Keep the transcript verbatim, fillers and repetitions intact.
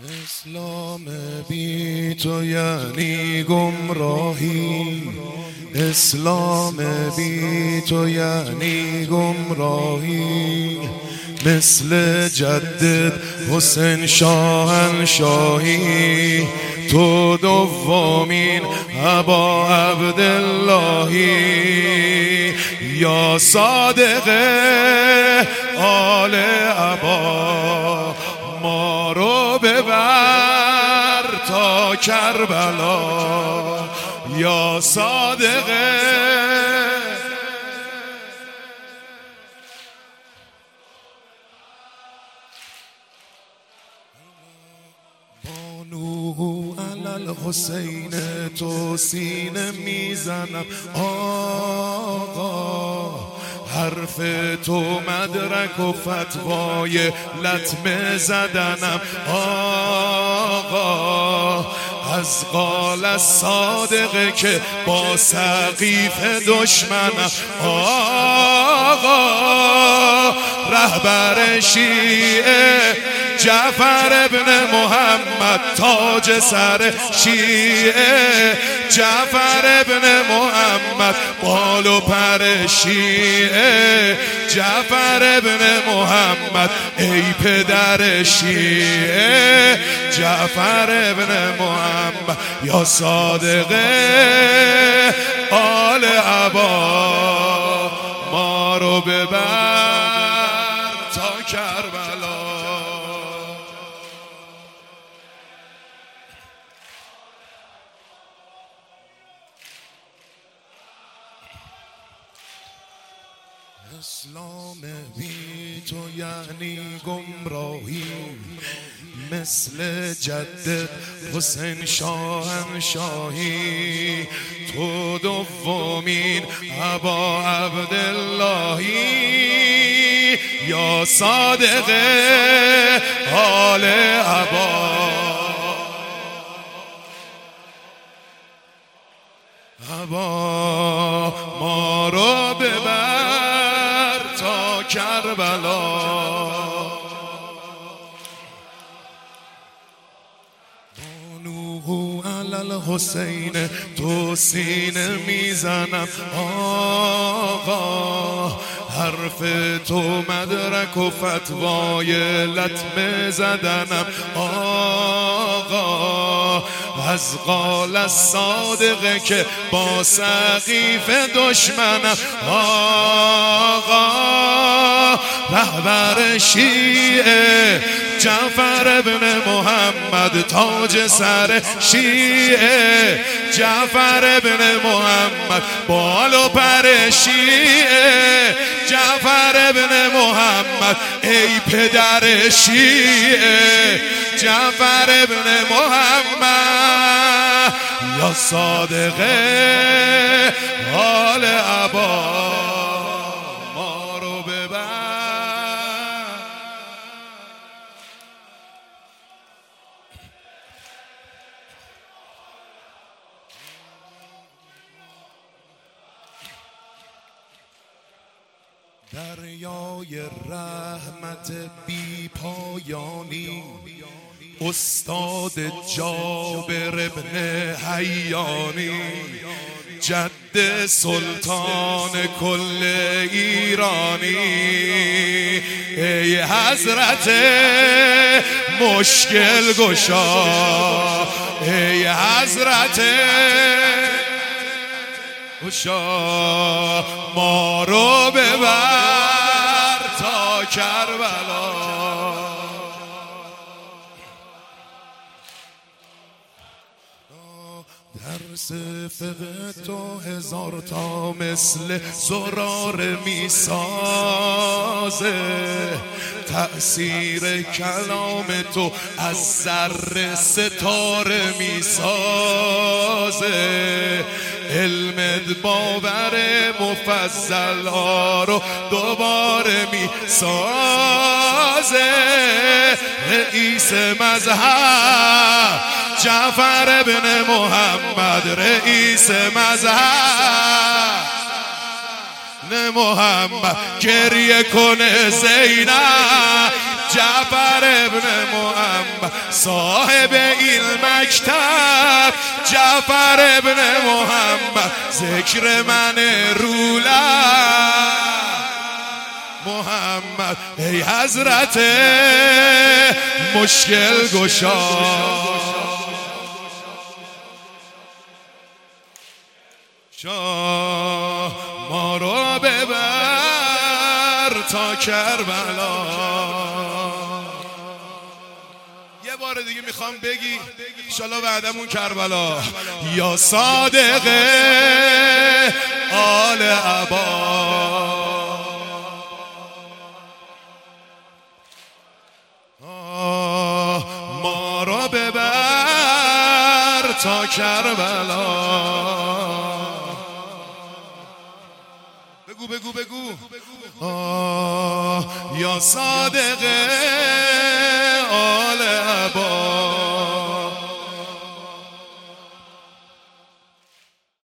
اسلام بی تو یعنی گمراهی، اسلام بی تو یعنی گمراهی. مثل جدد حسین شاهنشاهی، تو دومین ابا عبداللهی. یا صادق آل ابا، ما رو ببر تا کربلا. یا صادق بانو علی الحسین، تو سینه میزنم آقا. حرف تو مدرک و فتوای لطمه زدنم آقا. از قال الصادقه که با سقیف دشمنم آقا. رهبر شیعه جعفر ابن محمد، تاج سر شیعه جعفر ابن محمد، بال و پر شیعه جعفر ابن محمد. ای پدر شیعه جعفر ابن محمد. یا صادق آل ابا، ما رو ببر تا کربلا. اسلام بی تو یعنی گمراهی، مثل جدد حسین شاهنشاهی. تو دومین ابا عبداللهی. یا صادق آل ابا، ابا ما رو ببر تا کربلا. بانو علی الحسین، تو سینه میزنم آقا. حرف تو مدرک و فتوای لطمه زدنم آقا. از قال الصادقه که با سقیف دشمنم آقا. رهبر شیعه جعفر ابن محمد، تاج سر شیعه جعفر ابن محمد، بال و پر شیعه جعفر ابن محمد. ای پدر شیعه جعفر ابن محمد. یا صادق آل ابا، ما رو ببر. دریای رحمت بی پایانی، استاد جابر ابن حیانی. جد سلطان کل ایرانی. ای حضرت مشکل گشا، ای حضرت گشا، ما رو ببر تا کربلا. درس فقه تو هزار تا مثل زرار میسازه. تأثیر کلام تو از ذره ستاره میسازه. علم باور مفضل ها رو دوباره میسازه. رئیس مذهب جعفر ابن محمد، رئیس مذهب محمد. گریه کنه زینب جعفر ابن محمد صاحب این مکتب، جعفر ابن محمد ذکر من رولا محمد. ای حضرت مشکل گشا شاه ما رو ببر تا کربلا. یه بار دیگه میخوام بگی انشالله بعدمون کربلا. یا صادق آل عبا ما رو ببر تا کربلا. بگو بگو بگو آه یا صادق آل عبا.